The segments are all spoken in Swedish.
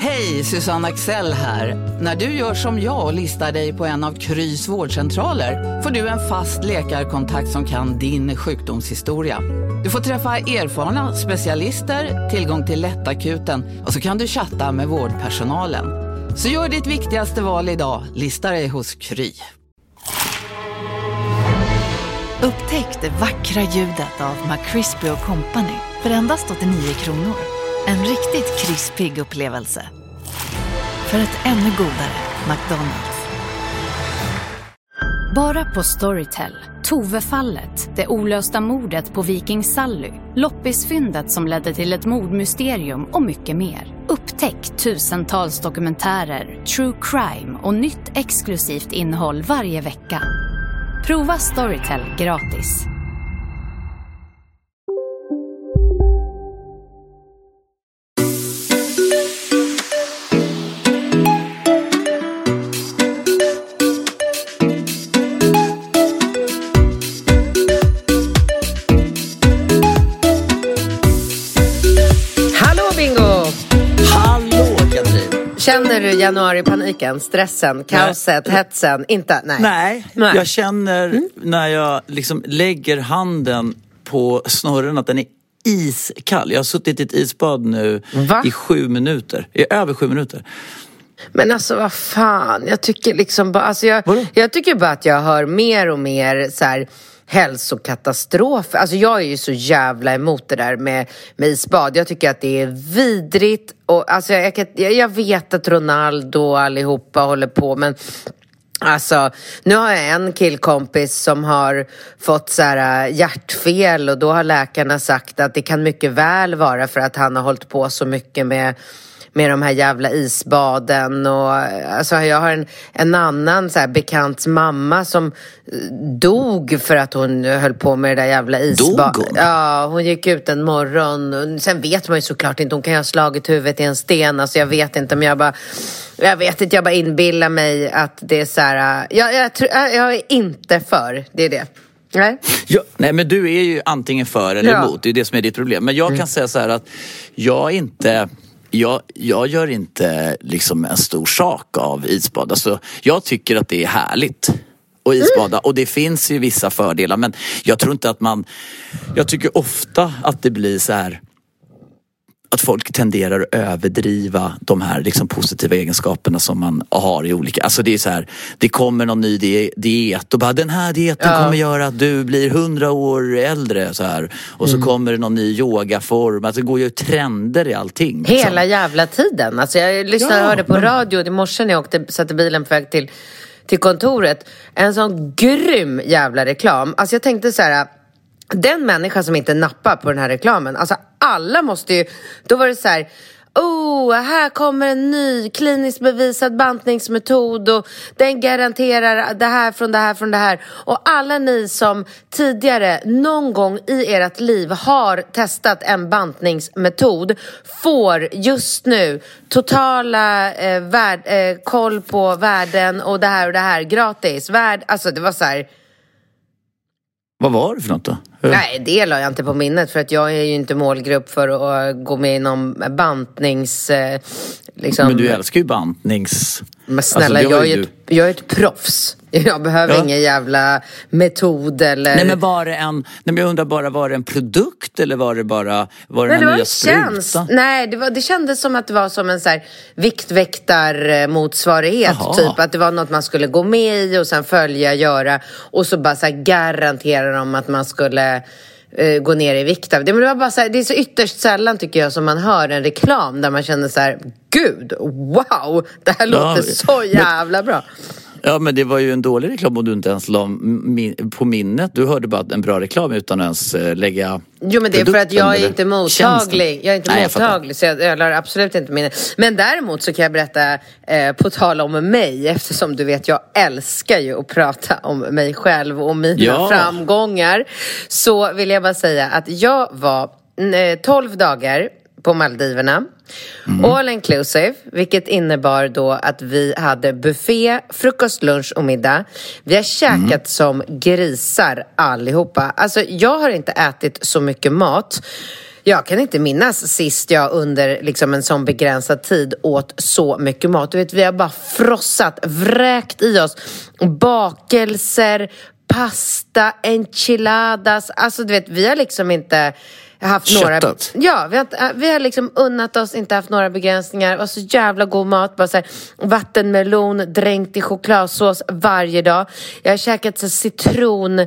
Hej, Susanne Axel här. När du gör som jag och listar dig på en av Krys vårdcentraler får du en fast läkarkontakt som kan din sjukdomshistoria. Du får träffa erfarna specialister, tillgång till lättakuten och så kan du chatta med vårdpersonalen. Så gör ditt viktigaste val idag, lista dig hos Kry. Upptäck det vackra ljudet av McCrispy & Company för endast 89 kronor. En riktigt krispig upplevelse. För ett ännu godare McDonald's. Bara på Storytel. Tove-fallet, det olösta mordet på Viking Sally, loppisfyndet som ledde till ett mordmysterium och mycket mer. Upptäck tusentals dokumentärer, true crime och nytt exklusivt innehåll varje vecka. Prova Storytel gratis. Känner du januaripaniken, stressen, kaoset, hetsen? Inte? Nej. Jag känner när jag liksom lägger handen på snorren att den är iskall. Jag har suttit i ett isbad nu i 7 minuter. I över 7 minuter. Men alltså vad fan, jag tycker liksom bara, alltså jag tycker bara att jag hör mer och mer så här hälsokatastrof. Alltså jag är ju så jävla emot det där med isbad. Jag tycker att det är vidrigt. Och alltså jag vet att Ronaldo och allihopa håller på, men alltså, nu har jag en killkompis som har fått så här hjärtfel och då har läkarna sagt att det kan mycket väl vara för att han har hållit på så mycket med de här jävla isbaden. Och alltså jag har en annan så här bekants mamma som dog för att hon höll på med det där jävla isbaden. Ja, hon gick ut en morgon. Sen vet man ju såklart inte, hon kan ju ha slagit huvudet i en sten. Alltså jag vet inte, men jag bara inbillar mig att det är så här. Jag är inte för, det är det. Nej. Ja, nej, men du är ju antingen för eller emot. Det är det som är ditt problem. Men jag kan säga så här att jag gör inte liksom en stor sak av isbad. Alltså, jag tycker att det är härligt att isbada. Och det finns ju vissa fördelar. Men jag tror inte att jag tycker ofta att det blir så här att folk tenderar att överdriva de här liksom positiva egenskaperna som man har i olika. Alltså det är så här, det kommer någon ny diet och bara den här dieten kommer göra att du blir 100 år äldre så här. Och så kommer det någon ny yogaform. Alltså det går ju trender i allting. Liksom. Hela jävla tiden. Alltså jag lyssnade och hörde på radio i morse när jag satte bilen på väg till kontoret. En sån grym jävla reklam. Alltså jag tänkte så här, den människa som inte nappar på den här reklamen, alltså alla måste ju, då var det så här, här kommer en ny kliniskt bevisad bantningsmetod och den garanterar det här från det här. Och alla ni som tidigare någon gång i ert liv har testat en bantningsmetod får just nu totala koll på värden och det här gratis. Alltså det var så här. Vad var det för något då? Nej, det la jag inte på minnet för att jag är ju inte målgrupp för att gå med i någon bantnings... liksom. Men du älskar ju bantnings... Men snälla, alltså, jag är ett proffs. Jag behöver ingen jävla metod eller... Nej, men men jag undrar bara, var det en produkt eller var det bara en nya spruta? Nej, det kändes som att det var som en så här viktväktarmotsvarighet. Typ att det var något man skulle gå med i och sen göra och så bara så här garanterar de att man skulle gå ner i vikt. Men det var bara så här, det är så ytterst sällan tycker jag som man hör en reklam där man känner så här, gud, wow, det här låter så jävla bra. Ja, men det var ju en dålig reklam och du inte ens la på minnet. Du hörde bara en bra reklam utan att ens lägga... Jo, men det är för att jag är inte mottaglig. Jag är inte mottaglig, så jag lär absolut inte minnet. Men däremot så kan jag berätta på tal om mig, eftersom du vet, jag älskar ju att prata om mig själv och mina framgångar. Så vill jag bara säga att jag var 12 dagar på Maldiverna. All inclusive, vilket innebar då att vi hade buffé, frukost, lunch och middag. Vi har käkat som grisar allihopa. Alltså jag har inte ätit så mycket mat Jag kan inte minnas sist jag under liksom en sån begränsad tid åt så mycket mat. Du vet, vi har bara frossat, vräkt i oss bakelser, pasta, enchiladas. Alltså du vet, vi har liksom inte haft några... Ja, vi har liksom unnat oss, inte haft några begränsningar. Och så jävla god mat, bara så här, vattenmelon dränkt i chokladsås varje dag. Jag har käkat så citron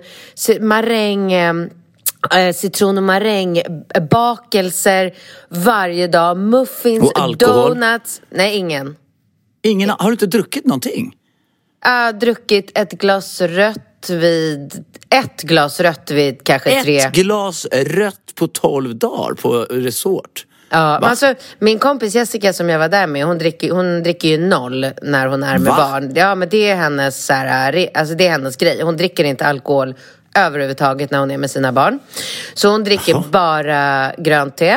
och maräng, bakelser varje dag, muffins, donuts. Nej, ingen. Har du inte druckit någonting? Jag har druckit ett glas rött vid kanske 3. Ett glas rött på 12 dagar på resort. Ja, men alltså min kompis Jessica som jag var där med, hon dricker ju 0 när hon är med barn. Ja, men det är hennes alltså det är hennes grej. Hon dricker inte alkohol överhuvudtaget när hon är med sina barn. Så hon dricker bara grönt te.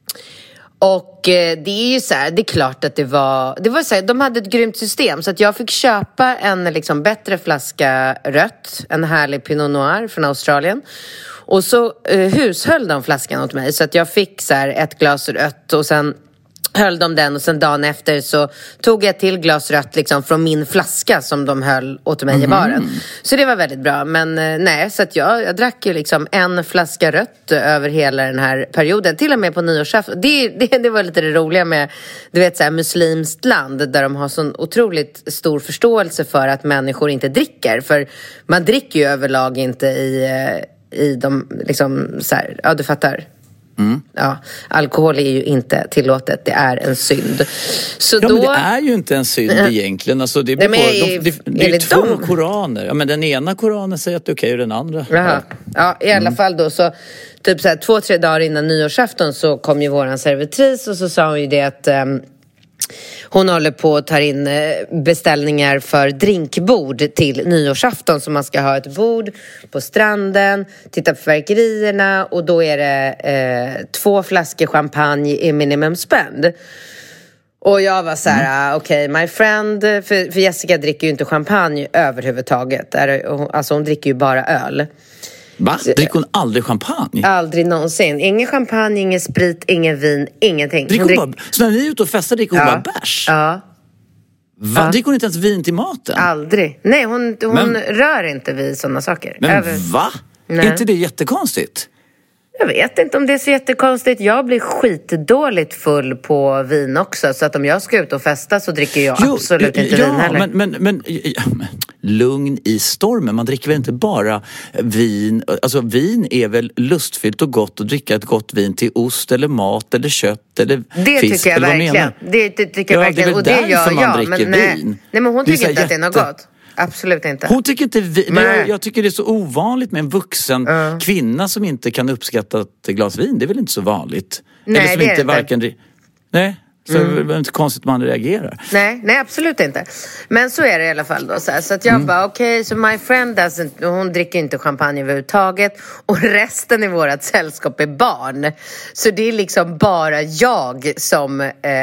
Och det är ju så här, det är klart att det var så här, de hade ett grymt system så att jag fick köpa en liksom bättre flaska rött, en härlig Pinot Noir från Australien. Och så hushöll de flaskan åt mig så att jag fick så här ett glas rött och sen höll de den och sen dagen efter så tog jag till glas rött liksom från min flaska som de höll åt mig i baren. Så det var väldigt bra. Men nej, så att jag drack ju liksom en flaska rött över hela den här perioden. Till och med på nyårsafton. Det var lite det roliga med, du vet, så här muslimskt land där de har sån otroligt stor förståelse för att människor inte dricker. För man dricker ju överlag inte i de liksom så här, ja du fattar. Ja, alkohol är ju inte tillåtet, det är en synd. Så ja, då... men det är ju inte en synd egentligen. Alltså, det är två koraner. Ja, men den ena koranen säger att det är okej och den andra. Ja, i alla fall då så typ så här 2-3 dagar innan nyårsafton så kom ju våran servitris och så sa hon ju det att hon håller på att ta in beställningar för drinkbord till nyårsafton. Så man ska ha ett bord på stranden, titta på färgerierna och då är det 2 flaskor champagne i minimum spend. Och jag var så här, okej, my friend, för Jessica dricker ju inte champagne överhuvudtaget. Alltså hon dricker ju bara öl. Va? Dricker hon aldrig champagne? Aldrig någonsin. Ingen champagne, ingen sprit, ingen vin, ingenting. Så när ni är ute och festar dricker hon bara bärs? Ja. Va? Dricker hon inte ens vin till maten? Aldrig. Nej, hon rör inte vid sådana saker. Men va? Nej. Är inte det jättekonstigt? Jag vet inte om det är så jättekonstigt. Jag blir skitdåligt full på vin också. Så att om jag ska ut och festa så dricker jag absolut inte vin heller. Men lugn i stormen. Man dricker väl inte bara vin. Alltså vin är väl lustfyllt och gott att dricka ett gott vin till ost eller mat eller kött eller det fisk. Tycker jag verkligen. Det tycker jag verkligen. Det är väl därför man dricker vin. Nej, men hon tycker inte att det är något gott. Absolut inte. Hon tycker inte jag tycker det är så ovanligt med en vuxen kvinna som inte kan uppskatta ett glas vin. Det är väl inte så vanligt. Nej, eller som det är inte varken... Nej, så det är inte konstigt man reagerar. Nej, absolut inte. Men så är det i alla fall då. Så att jag bara, okej, så my friend hon dricker inte champagne överhuvudtaget. Och resten i vårat sällskap är barn. Så det är liksom bara jag som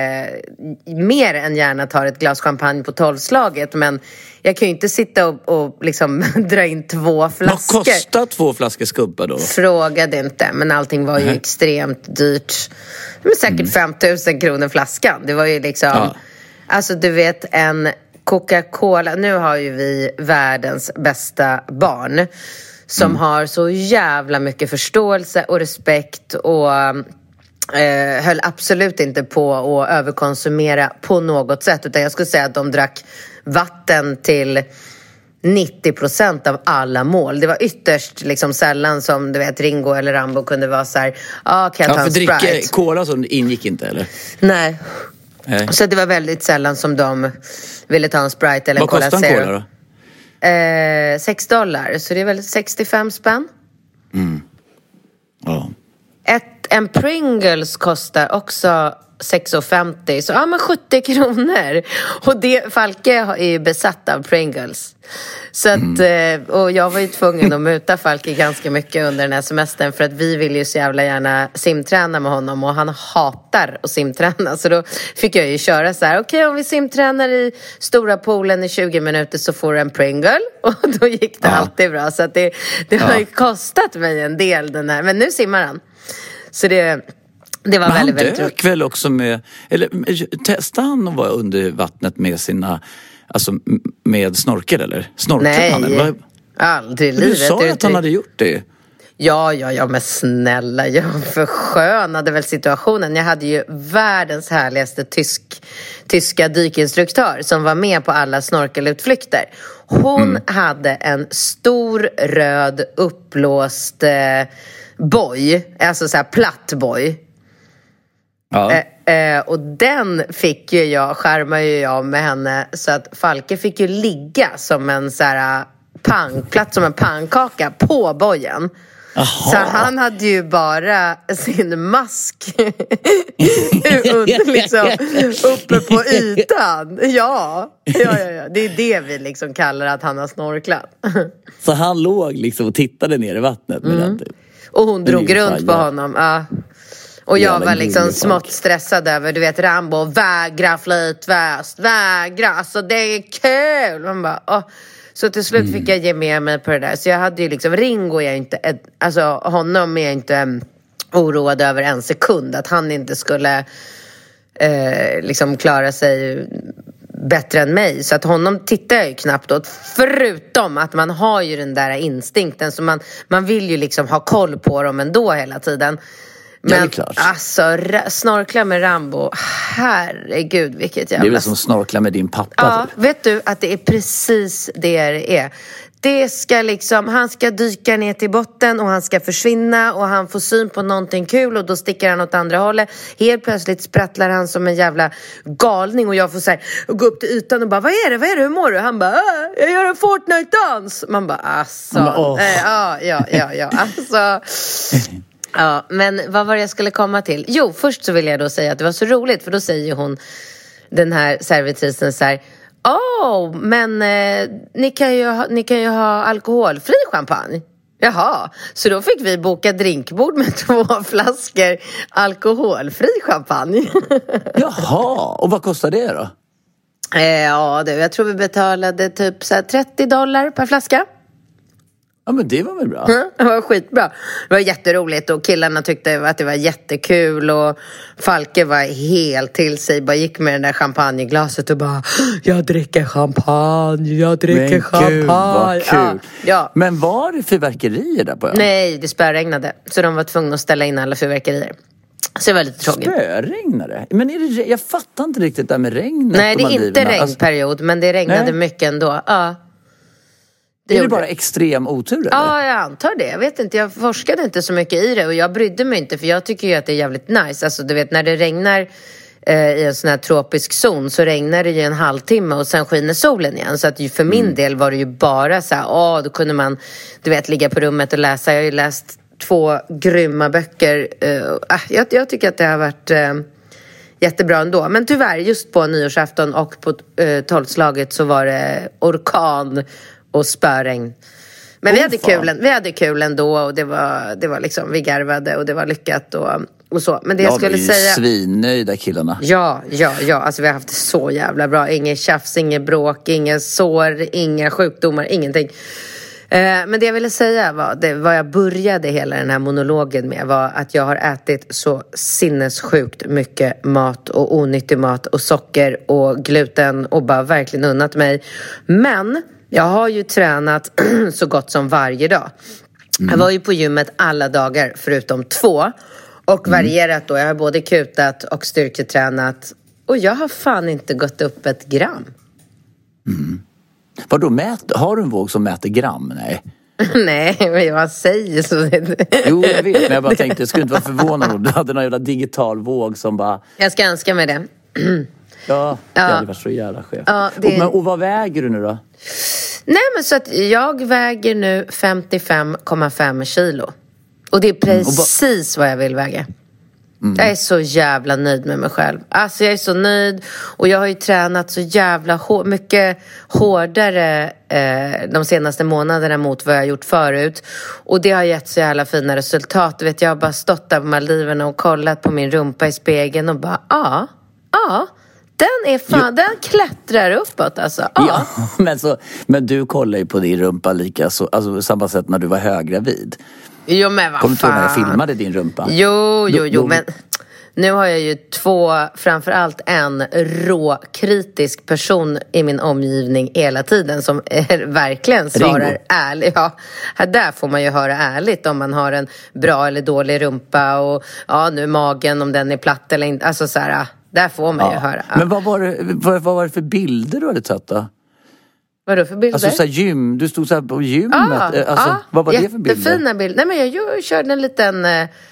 mer än gärna tar ett glas champagne på 12-slaget. Men jag kan ju inte sitta och liksom dra in 2 flaskor. Vad kostar 2 flaskor skubba då? Frågade inte, men allting var ju extremt dyrt. Men säkert 5 000 kronor flaskan. Det var ju liksom... Alltså du vet, en Coca-Cola... Nu har ju vi världens bästa barn. Som har så jävla mycket förståelse och respekt. Och höll absolut inte på att överkonsumera på något sätt. Utan jag skulle säga att de drack vatten till 90% av alla mål. Det var ytterst liksom sällan som du vet Ringo eller Rambo kunde vara så här, kan jag ta en Sprite? Dricka cola så ingick inte eller? Nej. Så det var väldigt sällan som de ville ta en Sprite eller en Cola Zero. Vad kostar en cola då? $6, så det är väl 65 spänn. Ja. En Pringles kostar också 6,50. Så men 70 kronor. Och Falke är ju besatt av Pringles. Så att, och jag var ju tvungen att muta Falke ganska mycket under den här semestern. För att vi vill ju så jävla gärna simträna med honom. Och han hatar att simträna. Så då fick jag ju köra så här. Okej, om vi simtränar i stora poolen i 20 minuter så får du en Pringle. Och då gick det alltid bra. Så att det har ju kostat mig en del den här. Men nu simmar han. Så det... Det var Men väldigt, han väldigt roligt. dök väl också med, eller testade han att vara under vattnet med sina, alltså med snorkel eller? Snorklade han? Eller? Aldrig i Du livet. sa att han hade gjort det. Ja, men snälla, jag förskönade väl situationen. Jag hade ju världens härligaste tyska dykinstruktör som var med på alla snorkelutflykter. Hon hade en stor röd uppblåst boj, alltså så här platt boj. Ja. Och den fick ju skärmade ju jag med henne, så att Falke fick ju ligga som en så här platt som en pannkaka på bojen. Aha. Så han hade ju bara sin mask liksom, uppe på ytan. Ja. Det är det vi liksom kallar att han har snorklat. Så han låg liksom och tittade ner i vattnet med den typ. Och hon drog runt på honom. Ja. Och jag var liksom smått stressad över, du vet, Rambo, vägra flytväst, vägra, alltså det är kul. Man bara, åh. Så till slut fick jag ge med mig på det där. Så jag hade ju liksom, Ringo är jag inte, alltså honom är jag inte oroad över en sekund. Att han inte skulle liksom klara sig bättre än mig. Så att honom tittar jag ju knappt åt. Förutom att man har ju den där instinkten. Så man vill ju liksom ha koll på dem ändå hela tiden. Men alltså, snorkla med Rambo, herregud vilket jävla... Det är väl som snorkla med din pappa. Ja, vet du att det är precis det är. Det ska liksom, han ska dyka ner till botten och han ska försvinna och han får syn på någonting kul och då sticker han åt andra hållet. Helt plötsligt sprattlar han som en jävla galning och jag får så här, gå upp till ytan och bara, vad är det, hur mår du? Han bara, jag gör en Fortnite-dans. Man bara, alltså, ja, alltså... Ja, men vad var det jag skulle komma till? Jo, först så vill jag då säga att det var så roligt. För då säger hon, den här servitrisen så här, men ni kan ju ha alkoholfri champagne. Jaha, så då fick vi boka drinkbord med 2 flaskor alkoholfri champagne. Jaha, och vad kostar det då? Jag tror vi betalade typ så här $30 per flaska. Ja, men det var väl bra. Det var skitbra. Det var jätteroligt och killarna tyckte att det var jättekul och Falke var helt till sig. Bara gick med den där champagneglaset och bara, jag dricker champagne. Gud, vad kul. Ja. Men var det fyrverkerier där på ön? Nej, det spöregnade. Så de var tvungna att ställa in alla fyrverkerier. Så det var lite tråkigt. Spöregnade? Men är det, jag fattar inte riktigt det där med regnet. Nej, det är inte regnperiod, men det regnade mycket ändå. Ja. Är det bara extrem otur eller? Ja, jag antar det. Jag vet inte, jag forskade inte så mycket i det och jag brydde mig inte för jag tycker ju att det är jävligt nice. Alltså du vet, när det regnar i en sån här tropisk zon så regnar det ju en halvtimme och sen skiner solen igen. Så att för min del var det ju bara så här, då kunde man, du vet, ligga på rummet och läsa. Jag har ju läst 2 grymma böcker. Jag tycker att det har varit jättebra ändå. Men tyvärr, just på nyårsafton och på 12-slaget så var det orkan och spöregn. Men vi hade kul ändå och det var liksom, vi garvade och det var lyckat och så. Men det jag skulle säga, svinnöjda killarna. Ja, alltså vi har haft det så jävla bra. Inget tjafs, inget bråk, inga sår, inga sjukdomar, ingenting. Men det jag ville säga var, vad jag började hela den här monologen med var att jag har ätit så sinnessjukt mycket mat och onyttig mat och socker och gluten och bara verkligen unnat mig. Men jag har ju tränat så gott som varje dag. Jag var ju på gymmet alla dagar förutom 2. Och varierat då. Jag har både kutat och styrketränat. Och jag har fan inte gått upp 1 gram. Vadå, har du en våg som mäter gram? Nej. Nej, men jag säger så. Jo, jag vet. Men jag bara tänkte, jag skulle inte vara förvånad om du hade någon jävla digital våg som bara... Jag ska önska mig det. Ja, det hade varit så jävla skevt. Ja, och vad väger du nu då? Nej, men så att jag väger nu 55,5 kilo. Och det är precis vad jag vill väga. Jag är så jävla nöjd med mig själv. Alltså jag är så nöjd. Och jag har ju tränat så jävla mycket hårdare de senaste månaderna mot vad jag har gjort förut. Och det har gett så jävla fina resultat. Du vet, jag har bara stått där på Maldiverna och kollat på min rumpa i spegeln och bara, den är fan, den klättrar uppåt alltså. Ja, men du kollar ju på din rumpa lika så, alltså samma sätt när du var höggravid. Jo, men vad fan. Kommer du ihåg när jag filmade din rumpa? Jo, men nu har jag ju framförallt en råkritisk person i min omgivning hela tiden som verkligen svarar ärligt. Ja, där får man ju höra ärligt om man har en bra eller dålig rumpa och nu magen, om den är platt eller inte. Alltså så här, där får man ju höra. Men vad var det för bilder du hade tagit då? Vadå för bilder? Alltså så här gym, du stod så här på gymmet. Vad var det för bilder? Jättefina bilder. Nej men jag körde en liten...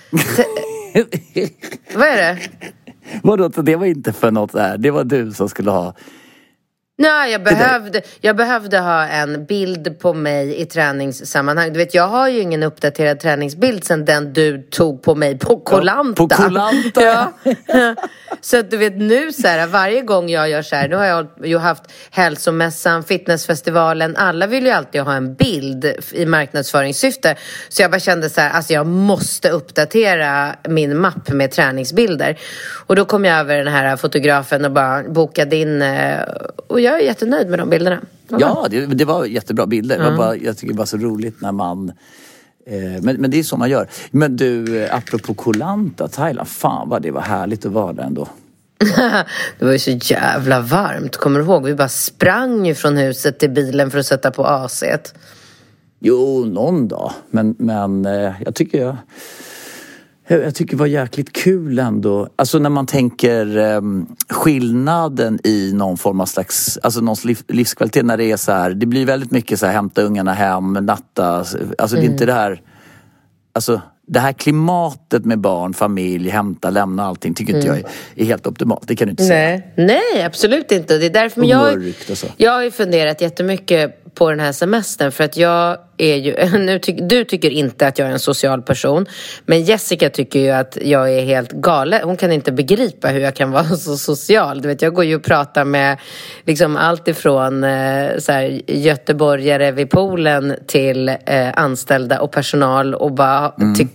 Vad är det? Vadå, det var inte för något där. Det var du som skulle ha... Nej, jag behövde ha en bild på mig i träningssammanhang. Du vet, jag har ju ingen uppdaterad träningsbild sen den du tog på mig på Koh-Lanta. På Koh-Lanta? Ja. Så att du vet nu så här, varje gång jag gör så här, nu har jag ju haft hälsomässan, fitnessfestivalen, alla vill ju alltid ha en bild i marknadsföringssyfte. Så jag bara kände så här, alltså jag måste uppdatera min mapp med träningsbilder. Och då kom jag över den här fotografen och bara bokade in, och jag är jättenöjd med de bilderna. Ja, det var jättebra bilder. Det var jag tycker det var så roligt när man... Men det är så man gör. Men du, apropå Koh-Lanta, Thailand, fan vad det var härligt att vara där ändå. Det var ju så jävla varmt, kommer du ihåg? Vi bara sprang från huset till bilen för att sätta på AC-et. Jo, någon dag. Men jag tycker det var jäkligt kul ändå. Alltså när man tänker skillnaden i någon form av slags, alltså någons livskvalitet när det är så här, det blir väldigt mycket så här, hämta ungarna hem, natta, alltså det är inte det här, alltså det här klimatet med barn, familj, hämta, lämna allting tycker inte jag är helt optimalt. Det kan du inte säga. Nej, absolut inte. Det är därför jag har ju funderat jättemycket på den här semestern, för att jag är ju, du tycker inte att jag är en social person, men Jessica tycker ju att jag är helt galen. Hon kan inte begripa hur jag kan vara så social. Du vet, jag går ju och pratar med liksom allt ifrån så här, göteborgare vid poolen till anställda och personal och bara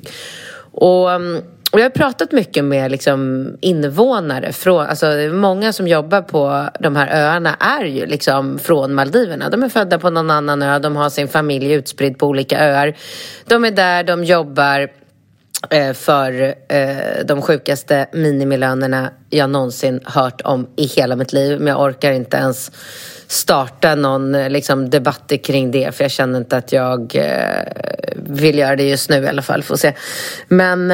och jag har pratat mycket med liksom invånare alltså många som jobbar på de här öarna är ju liksom från Maldiverna. De är födda på någon annan ö, de har sin familj utspridd på olika öar. De är där, de jobbar för de sjukaste minimilönerna jag någonsin hört om i hela mitt liv. Men jag orkar inte ens starta någon liksom debatt kring det, för jag känner inte att jag vill göra det just nu i alla fall, får se. Men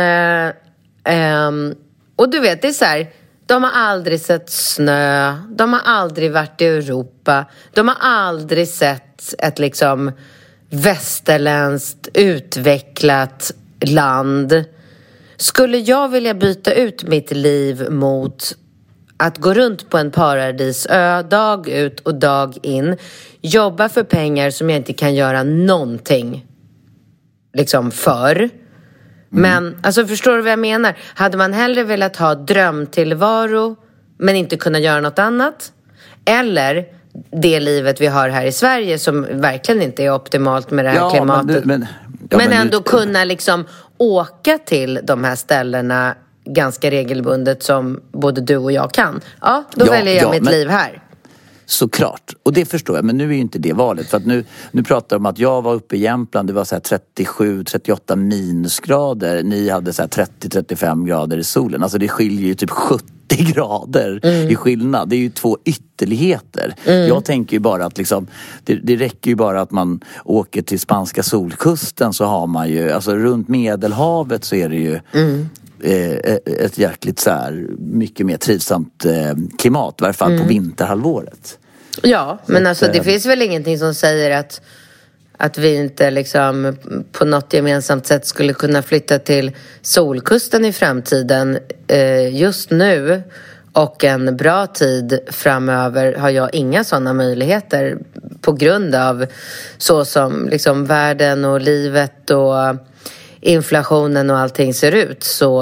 och du vet, det är så här, de har aldrig sett snö, de har aldrig varit i Europa, de har aldrig sett ett liksom västerländskt utvecklat land. Skulle jag vilja byta ut mitt liv mot att gå runt på en paradisö dag ut och dag in, jobba för pengar som jag inte kan göra någonting liksom för. Men alltså, förstår du vad jag menar? Hade man hellre velat ha drömtillvaro men inte kunna göra något annat? Eller det livet vi har här i Sverige som verkligen inte är optimalt med det här klimatet. Men ändå kunna liksom åka till de här ställena ganska regelbundet som både du och jag kan. Ja, då väljer jag mitt liv här. Såklart, och det förstår jag, men nu är ju inte det valet. För att nu pratar de om att jag var uppe i Jämtland, det var så här 37-38 minusgrader. Ni hade så här 30-35 grader i solen. Alltså det skiljer ju typ 70 grader i skillnad. Det är ju två ytterligheter. Jag tänker ju bara att liksom, det räcker ju bara att man åker till spanska solkusten, så har man ju, alltså runt Medelhavet så är det ju ett jäkligt så här mycket mer trivsamt klimat, i varje fall på vinterhalvåret. Ja, men alltså det finns väl ingenting som säger att vi inte liksom på något gemensamt sätt skulle kunna flytta till solkusten i framtiden. Just nu och en bra tid framöver har jag inga sådana möjligheter på grund av så som liksom världen och livet och inflationen och allting ser ut. Så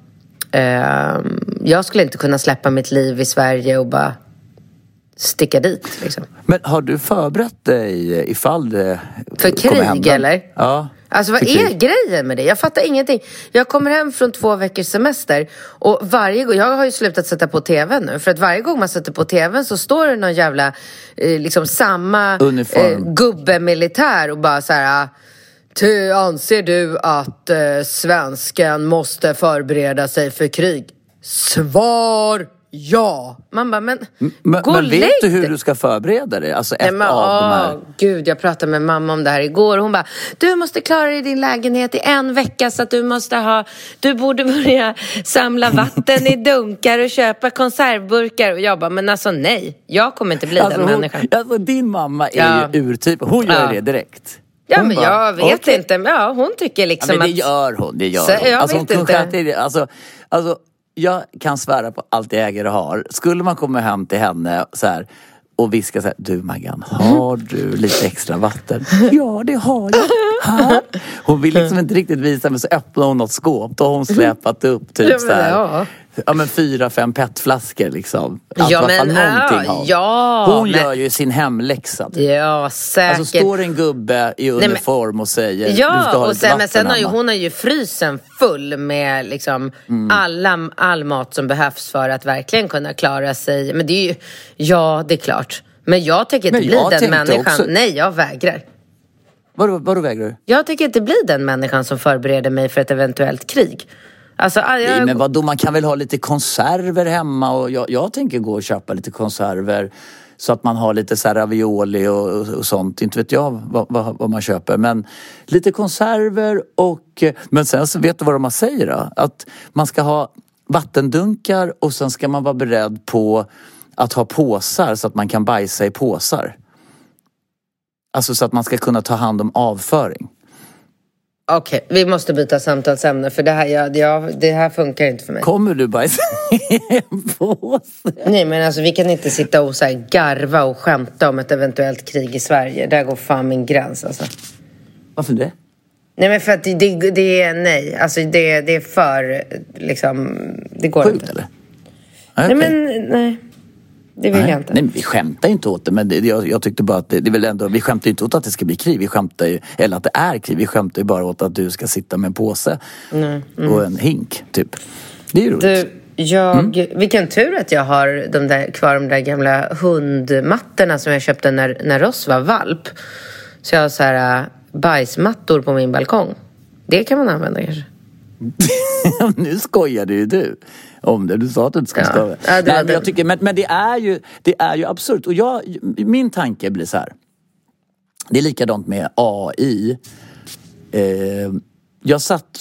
jag skulle inte kunna släppa mitt liv i Sverige och bara sticka dit liksom. Men har du förberett dig ifall det för krig eller? Ja. Alltså vad är grejen med det? Jag fattar ingenting. Jag kommer hem från 2 veckors semester och varje gång, jag har ju slutat sätta på tvn nu, för att varje gång man sätter på tvn så står det någon jävla liksom samma gubbe militär och bara så här: anser du att svensken måste förbereda sig för krig? Svar ja. Man bara, men vet du hur du ska förbereda dig? Alltså de här. Gud, jag pratade med mamma om det här igår. Hon bara, du måste klara dig i din lägenhet i 1 vecka. Så att du borde börja samla vatten i dunkar och köpa konservburkar. Och jag bara, men alltså nej, jag kommer inte bli den människan. Alltså din mamma är ju urtyp. Hon gör det direkt. Ja, men jag vet inte. Ja, hon tycker liksom men det gör hon. Jag vet inte. Alltså, jag kan svära på allt jag äger och har. Skulle man komma hem till henne så här och viska så här, du Maggan, har du lite extra vatten? Ja, det har jag. Ha? Hon vill liksom inte riktigt visa, men så öppnar hon något skåp. Då har hon släpat upp typ så här. Ja, men 4-5 petflaskor liksom. Hon gör ju sin hemläxa. Ja, säkert. Alltså står en gubbe i uniform och säger du ska ha lite vatten. Men sen hon har ju frysen full med liksom all mat som behövs för att verkligen kunna klara sig. Men det är ju, det är klart. Men jag tänker inte bli den människan. Också... Nej, jag vägrar. Vadå vägrar du? Jag tänker inte bli den människan som förbereder mig för ett eventuellt krig. Alltså, nej, men vadå, man kan väl ha lite konserver hemma och jag tänker gå och köpa lite konserver så att man har lite så här ravioli och sånt. Inte vet jag vad man köper, men lite konserver men sen så vet du vad de säger då? Att man ska ha vattendunkar och sen ska man vara beredd på att ha påsar så att man kan bajsa i påsar. Alltså så att man ska kunna ta hand om avföring. Okej, vi måste byta samtalsämne för det här funkar inte för mig. Kommer du bajsa i en påse? Nej, men alltså vi kan inte sitta och så här garva och skämta om ett eventuellt krig i Sverige. Där går fan min gräns alltså. Varför det? Nej, men för att det är nej. Alltså det är för liksom, det går sjukt, inte. Eller? Nej, men nej. Det vill jag inte. Nej, vi skämtar inte åt det, men jag tyckte bara att det är väl ändå, vi skämtar inte åt att det ska bli krig, vi skämtar ju, eller att det är krig, vi skämtar ju bara åt att du ska sitta med en påse och en hink, typ. Det är ju roligt. Vilken tur att jag har de där gamla hundmattorna som jag köpte när Ross var valp. Så jag har så här bajsmattor på min balkong. Det kan man använda kanske. Nu skojar du om det. Du sa att du inte ska störa. Men jag tycker, men det är ju absurt. Och min tanke blir så här. Det är likadant med AI. Jag satt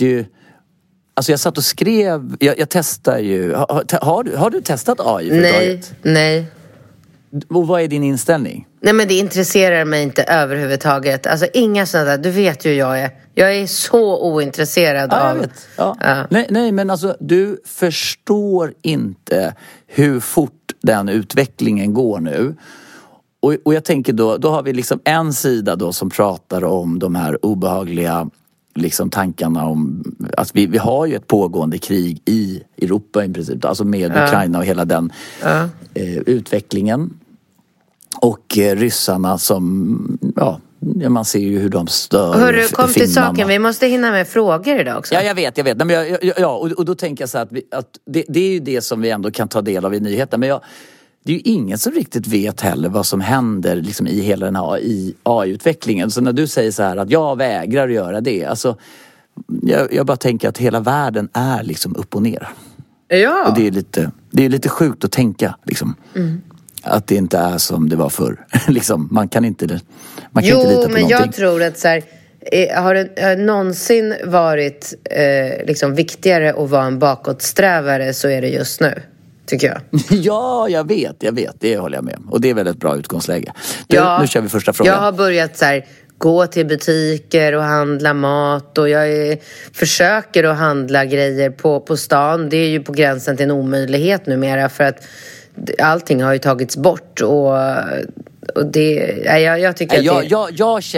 och skrev. Jag testar ju. Har du testat AI? Nej. Och vad är din inställning? Nej, men det intresserar mig inte överhuvudtaget. Alltså inga sådana där. Du vet ju hur jag är. Jag är så ointresserad av... Jag vet. Ja. Nej, men alltså du förstår inte hur fort den utvecklingen går nu. Och jag tänker då har vi liksom en sida då som pratar om de här obehagliga liksom tankarna om att vi har ju ett pågående krig i Europa i princip. Alltså med Ukraina och hela den utvecklingen. Och ryssarna som, man ser ju hur de stör. Hörru, kom till saken. Vi måste hinna med frågor idag också. Ja, jag vet. Nej, men och då tänker jag så här att det är ju det som vi ändå kan ta del av i nyheterna. Men det är ju ingen som riktigt vet heller vad som händer liksom i hela den här AI-utvecklingen. Så när du säger så här att jag vägrar göra det. Alltså, jag bara tänker att hela världen är liksom upp och ner. Ja. Och det är lite sjukt att tänka liksom. Att det inte är som det var förr. liksom, man kan inte lita på någonting. Men jag tror att så här, har det någonsin varit liksom viktigare att vara en bakåtsträvare så är det just nu, tycker jag. Ja, jag vet. Det håller jag med. Och det är väl ett bra utgångsläge. Nu kör vi första frågan. Jag har börjat så här, gå till butiker och handla mat. Och jag försöker att handla grejer på stan. Det är ju på gränsen till en omöjlighet numera. För att allting har ju tagits bort. Och det... Jag tycker att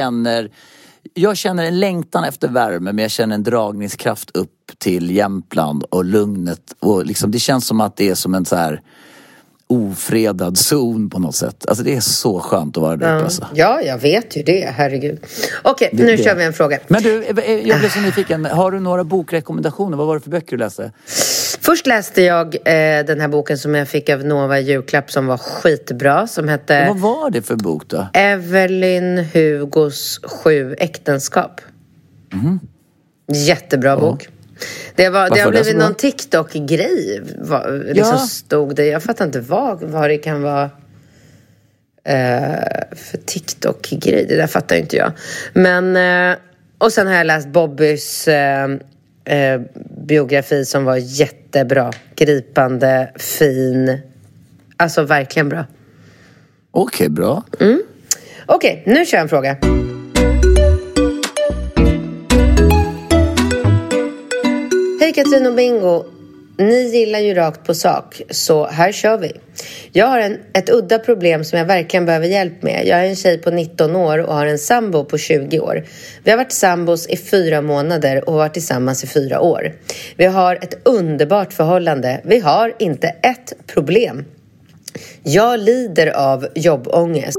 Jag känner en längtan efter värme, men jag känner en dragningskraft upp till Jämtland och lugnet. Och liksom, det känns som att det är som en så här ofredad zon på något sätt. Alltså det är så skönt att vara där uppe. Alltså. Ja, jag vet ju det, herregud. Okej, nu kör vi en fråga. Men du, jag blev så nyfiken. Har du några bokrekommendationer? Vad var det för böcker du läste? Först läste jag den här boken som jag fick av Nova i julklapp som var skitbra. Som hette... Vad var det för bok då? Evelyn Hugos 7 äktenskap. Jättebra bok. Det har blivit någon TikTok-grej. Liksom stod det. Jag fattar inte vad det kan vara för TikTok-grej. Det där fattar inte jag. Men, och sen har jag läst Bobbys biografi som var jättebra. Gripande, fin. Alltså verkligen bra. Okej, bra. Okej, nu kör jag en fråga. Hej Katrin och Bingo. Ni gillar ju rakt på sak, så här kör vi. Jag har ett udda problem som jag verkligen behöver hjälp med. Jag är en tjej på 19 år och har en sambo på 20 år. Vi har varit sambos i 4 månader och varit tillsammans i 4 år. Vi har ett underbart förhållande. Vi har inte ett problem. Jag lider av jobbångest.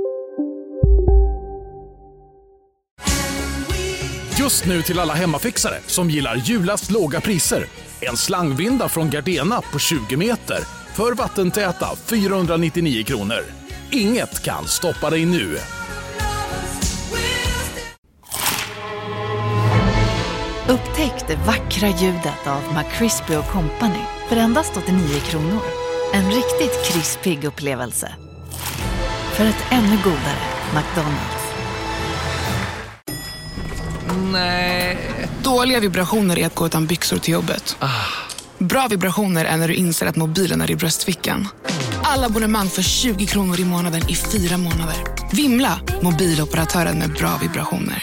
Just nu till alla hemmafixare som gillar Julas låga priser. En slangvinda från Gardena på 20 meter för vattentäta 499 kronor. Inget kan stoppa dig nu. Upptäck det vackra ljudet av McCrispy & Company för endast 89 kronor. En riktigt krispig upplevelse. För ett ännu godare McDonald's. Nej. Dåliga vibrationer är att gå utan byxor till jobbet. Bra vibrationer är när du inser att mobilen är i bröstfickan. Alla abonnemang för 20 kronor i månaden i 4 månader. Vimla, mobiloperatören med bra vibrationer.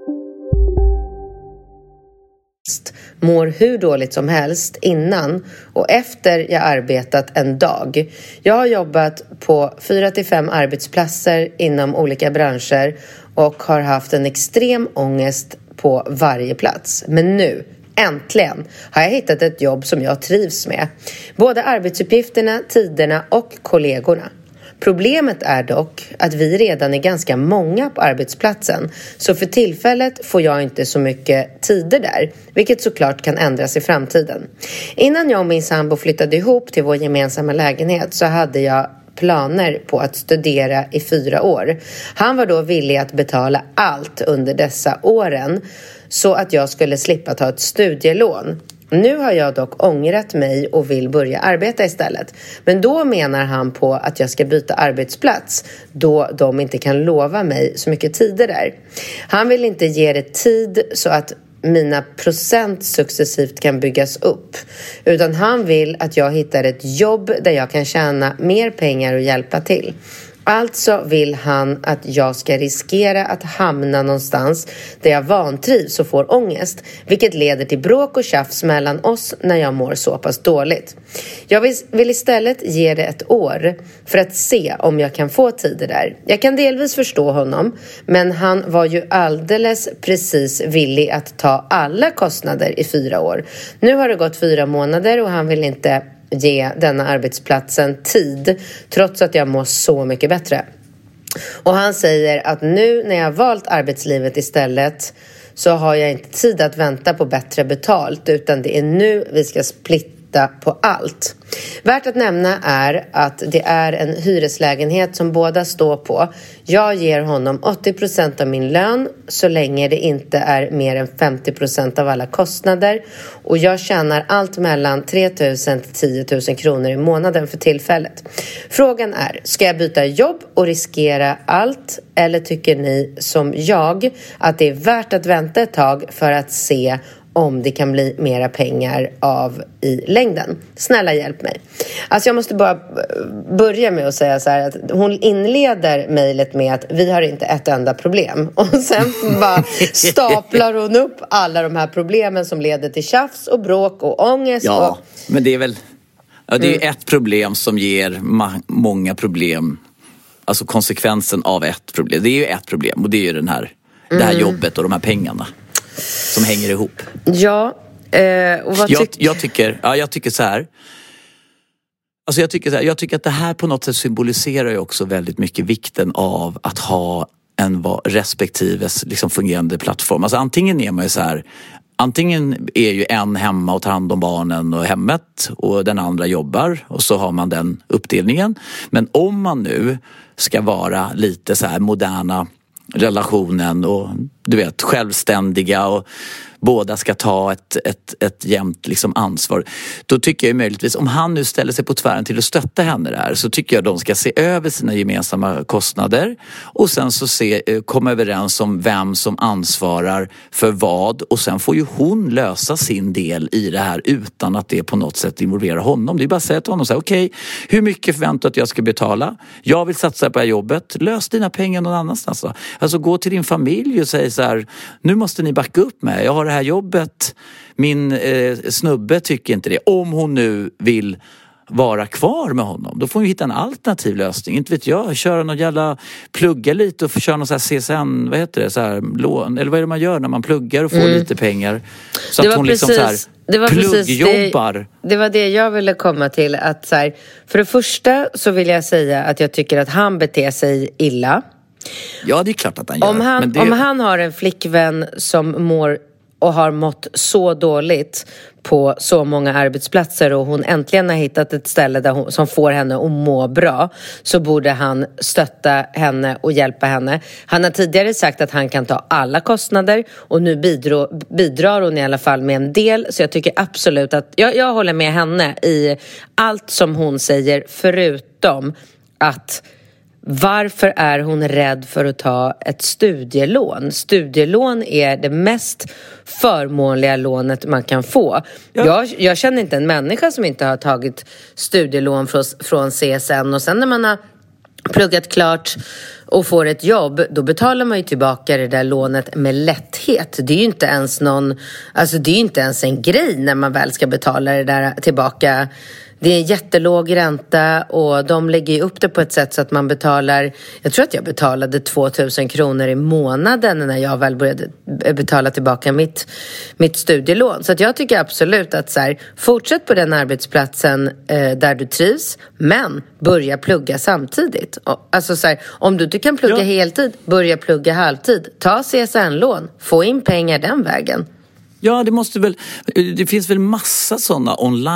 Mår hur dåligt som helst innan och efter jag arbetat en dag. Jag har jobbat på 4-5 arbetsplatser inom olika branscher och har haft en extrem ångest på varje plats. Men nu, äntligen, har jag hittat ett jobb som jag trivs med. Både arbetsuppgifterna, tiderna och kollegorna. Problemet är dock att vi redan är ganska många på arbetsplatsen, så för tillfället får jag inte så mycket tider där, vilket såklart kan ändras i framtiden. Innan jag och min sambo flyttade ihop till vår gemensamma lägenhet så hade jag planer på att studera i 4 år. Han var då villig att betala allt under dessa åren så att jag skulle slippa ta ett studielån. Nu har jag dock ångrat mig och vill börja arbeta istället. Men då menar han på att jag ska byta arbetsplats då de inte kan lova mig så mycket tider där. Han vill inte ge det tid så att mina procent successivt kan byggas upp. Utan han vill att jag hittar ett jobb där jag kan tjäna mer pengar och hjälpa till. Alltså vill han att jag ska riskera att hamna någonstans där jag vantrivs och får ångest, vilket leder till bråk och tjafs mellan oss när jag mår så pass dåligt. Jag vill istället ge det ett år för att se om jag kan få tider där. Jag kan delvis förstå honom, men han var ju alldeles precis villig att ta alla kostnader i 4 år. Nu har det gått 4 månader och han vill inte ge denna arbetsplatsen tid trots att jag mår så mycket bättre. Och han säger att nu när jag har valt arbetslivet istället så har jag inte tid att vänta på bättre betalt, utan det är nu vi ska splitta på allt. Värt att nämna är att det är en hyreslägenhet som båda står på. Jag ger honom 80% av min lön så länge det inte är mer än 50% av alla kostnader. Och jag tjänar allt mellan 3 000 till 10 000 kronor i månaden för tillfället. Frågan är, ska jag byta jobb och riskera allt? Eller tycker ni som jag att det är värt att vänta ett tag för att se om det kan bli mera pengar av i längden? Snälla hjälp mig. Alltså jag måste bara börja med att säga så här att hon inleder mejlet med att vi har inte ett enda problem. Och sen bara staplar hon upp alla de här problemen som leder till tjafs och bråk och ångest. Ja, men det är väl det är ett problem som ger många problem. Alltså konsekvensen av ett problem. Det är ju ett problem och det är ju det här jobbet och de här pengarna som hänger ihop. Ja, och vad jag tycker så här. Alltså jag tycker att det här på något sätt symboliserar ju också väldigt mycket vikten av att ha en respektives liksom fungerande plattform. Alltså antingen är man ju så här, antingen är ju en hemma och tar hand om barnen och hemmet och den andra jobbar och så har man den uppdelningen. Men om man nu ska vara lite så här moderna relationen och du vet, självständiga och båda ska ta ett jämnt liksom ansvar. Då tycker jag möjligtvis, om han nu ställer sig på tvären till att stötta henne där, så tycker jag de ska se över sina gemensamma kostnader och sen så komma överens om vem som ansvarar för vad, och sen får ju hon lösa sin del i det här utan att det på något sätt involverar honom. Det är bara att säga till honom så här: okej, hur mycket förväntar att jag ska betala? Jag vill satsa på det här jobbet. Lös dina pengar någon annanstans då. Alltså gå till din familj och säg så här: nu måste ni backa upp mig. Jag har det här jobbet. Min snubbe tycker inte det. Om hon nu vill vara kvar med honom, då får hon hitta en alternativ lösning. Inte vet jag, köra någon jävla, plugga lite och köra någon så här CSN, vad heter det, så här lån, eller vad är det man gör när man pluggar och får lite pengar, så att hon liksom så här pluggjobbar. Det var det jag ville komma till, att så här, för det första så vill jag säga att jag tycker att han beter sig illa. Ja, det är klart att han gör. Om han har en flickvän som mår och har mått så dåligt på så många arbetsplatser och hon äntligen har hittat ett ställe som får henne att må bra, så borde han stötta henne och hjälpa henne. Han har tidigare sagt att han kan ta alla kostnader och nu bidrar hon i alla fall med en del, så jag tycker absolut att jag håller med henne i allt som hon säger, förutom att varför är hon rädd för att ta ett studielån? Studielån är det mest förmånliga lånet man kan få. Ja. Jag känner inte en människa som inte har tagit studielån från CSN, och sen när man har pluggat klart och får ett jobb, då betalar man ju tillbaka det där lånet med lätthet. Det är ju inte ens det är inte ens en grej när man väl ska betala det där tillbaka. Det är en jättelåg ränta och de lägger ju upp det på ett sätt så att man betalar, jag tror att jag betalade 2000 kronor i månaden när jag väl började betala tillbaka mitt studielån. Så att jag tycker absolut att så här, fortsätt på den arbetsplatsen där du trivs, men börja plugga samtidigt. Alltså så här, om du inte kan plugga heltid, börja plugga halvtid. Ta CSN-lån, få in pengar den vägen. Ja, det finns väl massa sådana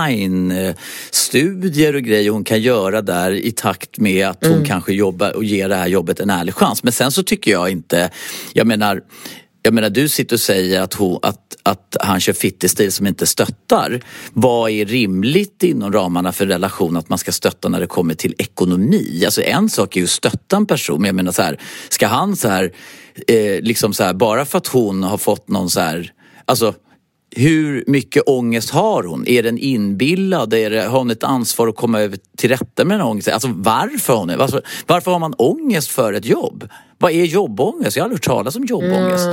online-studier och grejer hon kan göra där i takt med att hon kanske jobbar och ger det här jobbet en ärlig chans. Men sen så tycker jag inte, jag menar du sitter och säger att han kör fitnessstil som inte stöttar. Vad är rimligt inom ramarna för relation att man ska stötta när det kommer till ekonomi? Alltså en sak är ju att stötta en person, men jag menar så här, ska han så här liksom så här, bara för att hon har fått någon så här, alltså hur mycket ångest har hon? Är den inbillad? Har hon ett ansvar att komma över till rätta med den ångesten? Alltså varför har man ångest för ett jobb? Vad är jobbångest? Jag har aldrig hört talas om jobbångest.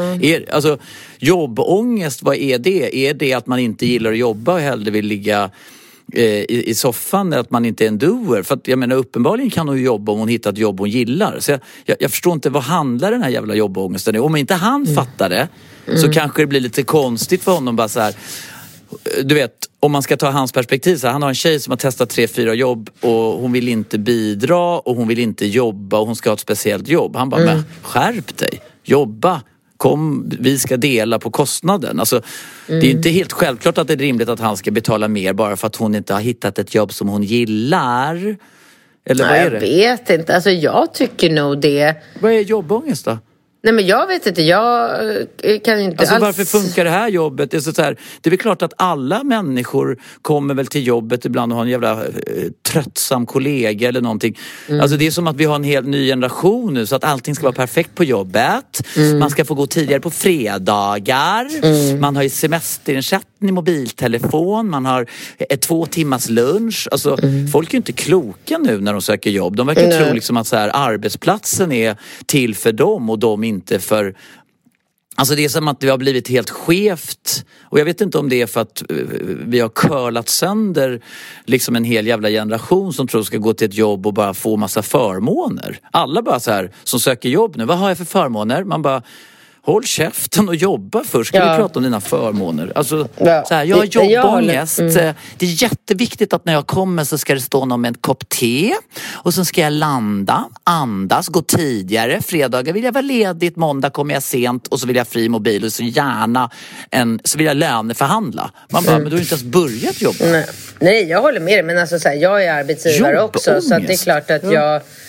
Jobbångest, vad är det? Är det att man inte gillar att jobba och hellre vill ligga i soffan, att man inte är en doer? För att jag menar, uppenbarligen kan hon jobba om hon hittar ett jobb hon gillar. Så jag förstår inte, vad handlar den här jävla jobbångesten om inte han fattar det, så kanske det blir lite konstigt för honom bara så här. Du vet, om man ska ta hans perspektiv så här, han har en tjej som har testat 3-4 jobb och hon vill inte bidra och hon vill inte jobba och hon ska ha ett speciellt jobb. Han bara, men skärp dig, jobba. Kom, vi ska dela på kostnaden. Alltså, det är inte helt självklart att det är rimligt att han ska betala mer bara för att hon inte har hittat ett jobb som hon gillar. Eller vad är det? Jag vet inte. Alltså jag tycker nog det. Vad är jobbångest då? Nej, men jag vet inte, jag kan inte alltså, alls. Varför funkar det här jobbet? Det är väl klart att alla människor kommer väl till jobbet ibland och har en jävla tröttsam kollega eller någonting. Alltså det är som att vi har en helt ny generation nu, så att allting ska vara perfekt på jobbet. Man ska få gå tidigare på fredagar. Man har ju semesterinsättning, mobiltelefon. Man har 2 timmars lunch. Alltså folk är ju inte kloka nu när de söker jobb. De verkar tro liksom att så här, arbetsplatsen är till för dem och de inte för... Alltså det är som att det har blivit helt skevt. Och jag vet inte om det är för att vi har curlat sönder liksom en hel jävla generation som tror ska gå till ett jobb och bara få massa förmåner. Alla bara så här som söker jobb nu. Vad har jag för förmåner? Man bara... Håll käften och jobba först. Ska vi prata om dina förmåner? Alltså, så här, jag har jobbångest. Det är jätteviktigt att när jag kommer så ska det stå någon med en kopp te. Och sen ska jag landa, andas, gå tidigare. Fredagar vill jag vara ledigt, måndag kommer jag sent och så vill jag fri mobil och så gärna så vill jag löneförhandla. Man bara, men du har inte ens börjat jobba. Nej, jag håller med dig. Men alltså, så här, jag är arbetsgivare också. Så att det är klart att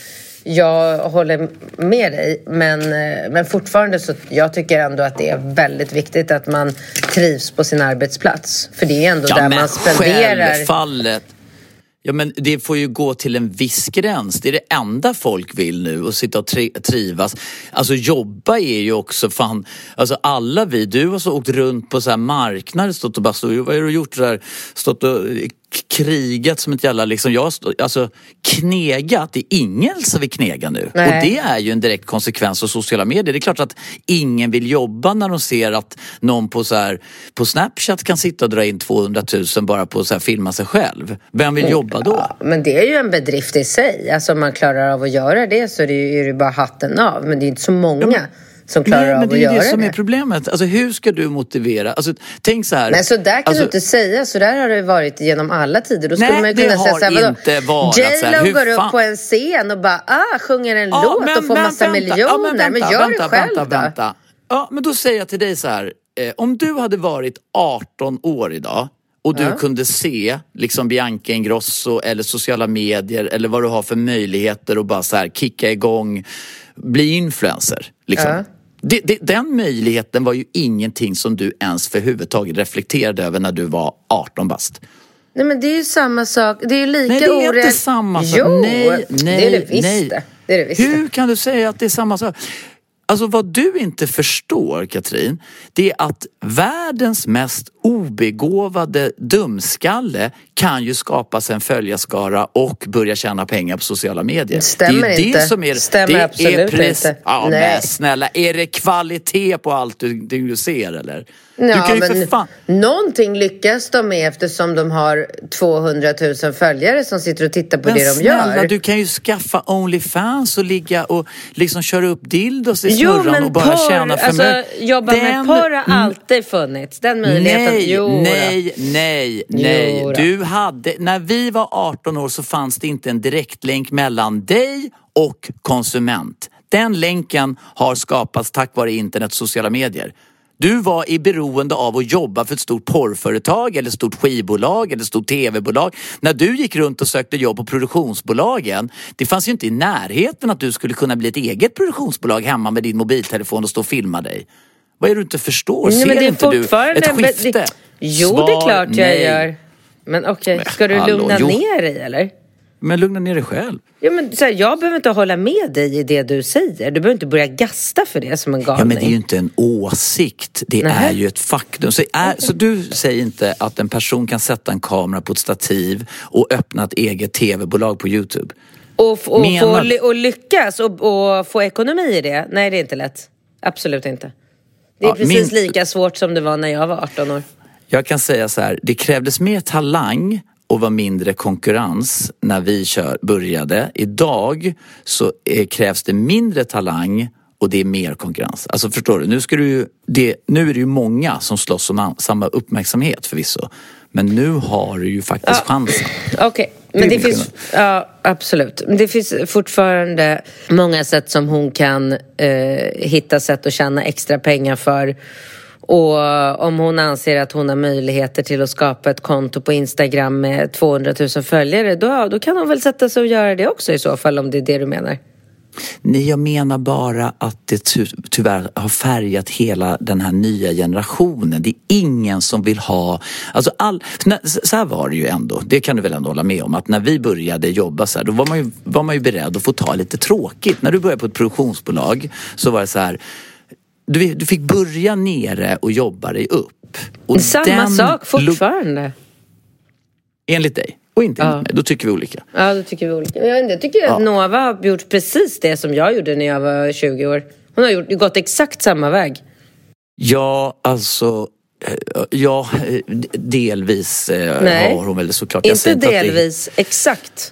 jag håller med dig. Men fortfarande så jag tycker ändå att det är väldigt viktigt att man trivs på sin arbetsplats. För det är ändå där man spenderar. Självfallet. Ja, men det får ju gå till en viss gräns. Det är det enda folk vill nu, att sitta och trivas. Alltså jobba är ju också fan, alltså alla du har så åkt runt på så här marknader, stått och bara vad har du gjort där? Stått och krigat som ett jävla liksom, alltså knegat, det är ingen som vill knega nu. Nej. Och det är ju en direkt konsekvens av sociala medier. Det är klart att ingen vill jobba när de ser att någon på så här, på Snapchat kan sitta och dra in 200 000 bara på så här filma sig själv. Vem vill jobba då? Ja, men det är ju en bedrift i sig. Alltså om man klarar av att göra det så är det bara hatten av. Men det är inte så många som klarar av att göra det. Men det är det som är problemet. Alltså hur ska du motivera? Alltså tänk så här. Men så där kan du inte säga. Så där har det varit genom alla tider. Då skulle man ju kunna säga så här, inte varit J.Lo går upp på en scen och bara sjunger en låt och får massa miljoner. Men gör det själv då. Ja, men då säger jag till dig så här. Om du hade varit 18 år idag och du kunde se liksom Bianca Ingrosso eller sociala medier eller vad du har för möjligheter och bara så här kicka igång, bli influencer liksom. Den möjligheten var ju ingenting som du ens för huvudtaget reflekterade över när du var 18 bast. Nej, men det är ju samma sak. Det är ju lika Nej, det är inte samma sak. Jo, nej, det är det visst. Det är det visst. Hur kan du säga att det är samma sak? Alltså vad du inte förstår, Katrin, det är att världens mest obegåvade dumskalle kan ju skapa sig en följarskara och börja tjäna pengar på sociala medier. Stämmer det är ju inte. det som är, stämmer det absolut är inte. Ja, men snälla, är det kvalitet på allt du ser eller? Ja, du kan ju men för fan... någonting lyckas de med eftersom de har 200 000 följare som sitter och tittar på men det de snälla, gör. Du kan ju skaffa OnlyFans och ligga och liksom köra upp dildos i snurran och bara tjäna för mig. Jobba med porr har alltid funnits. Den möjligheten. Nej. Du hade, när vi var 18 år så fanns det inte en direktlänk mellan dig och konsument. Den länken har skapats tack vare internet och sociala medier. Du var i beroende av att jobba för ett stort porrföretag eller ett stort skivbolag eller ett stort tv-bolag. När du gick runt och sökte jobb på produktionsbolagen, det fanns ju inte i närheten att du skulle kunna bli ett eget produktionsbolag hemma med din mobiltelefon och stå och filma dig. Vad är du inte förstår? Nej, men det är inte du ett skifte? Jo, det är klart jag gör. Men okej, ska du lugna ner dig eller? Men lugna ner dig själv. Ja, men så här, jag behöver inte hålla med dig i det du säger. Du behöver inte börja gasta för det som en galning. Ja, men det är ju inte en åsikt. Det är ju ett faktum. Så du säger inte att en person kan sätta en kamera på ett stativ och öppna ett eget tv-bolag på YouTube? Och lyckas och få ekonomi i det? Nej, det är inte lätt. Absolut inte. Det är precis lika svårt som det var när jag var 18 år. Jag kan säga så här, det krävdes mer talang och var mindre konkurrens när vi började. Idag så krävs det mindre talang och det är mer konkurrens. Alltså förstår du, nu är det ju många som slåss om samma uppmärksamhet förvisso. Men nu har du ju faktiskt chansen. Okej, men det finns, absolut. Men det finns fortfarande många sätt som hon kan hitta sätt att tjäna extra pengar för. Och om hon anser att hon har möjligheter till att skapa ett konto på Instagram med 200 000 följare, då kan hon väl sätta sig och göra det också i så fall, om det är det du menar. Nej, jag menar bara att det tyvärr har färgat hela den här nya generationen. Det är ingen som vill ha... Alltså så här var det ju ändå. Det kan du väl ändå hålla med om. Att när vi började jobba så här, då var man ju beredd att få ta lite tråkigt. När du började på ett produktionsbolag så var det så här... Du fick börja nere och jobba dig upp. Och samma sak fortfarande. Enligt dig. Och inte enligt mig. Då tycker vi olika. Ja, då tycker vi olika. Jag tycker att Nova har gjort precis det som jag gjorde när jag var 20 år. Hon har gått exakt samma väg. Ja, alltså... Ja, delvis har hon väl såklart. Inte delvis, exakt.